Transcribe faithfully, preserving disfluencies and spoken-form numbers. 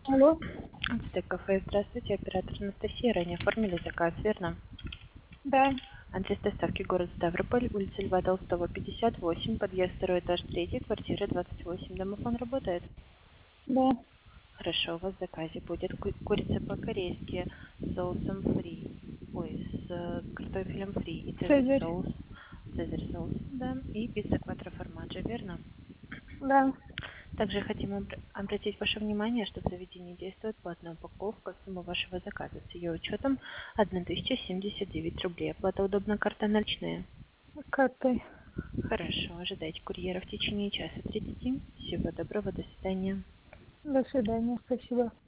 Алло, Ацтек кафе, здравствуйте, оператор Анастасия. Ранее оформили заказ, верно? да, Адрес доставки город Ставрополь, улица Льва Толстого, пятьдесят восемь, подъезд второй этаж, третий, квартира двадцать восемь. Домофон работает? да, Хорошо, у вас в заказе будет ку- курица по-корейски с соусом фри, ой, с э, картофелем фри и цезарь Цезарь, соус, цезарь соус, да, и пицца квадро формаджо, верно? да, Также хотим обр- обратить ваше внимание, что в заведении действует платная упаковка. Сумма вашего заказа с ее учетом тысяча семьдесят девять рублей. Оплата удобна, карта наличные. картой. Хорошо, ожидайте курьера в течение часа тридцати. Всего доброго, до свидания. До свидания, спасибо.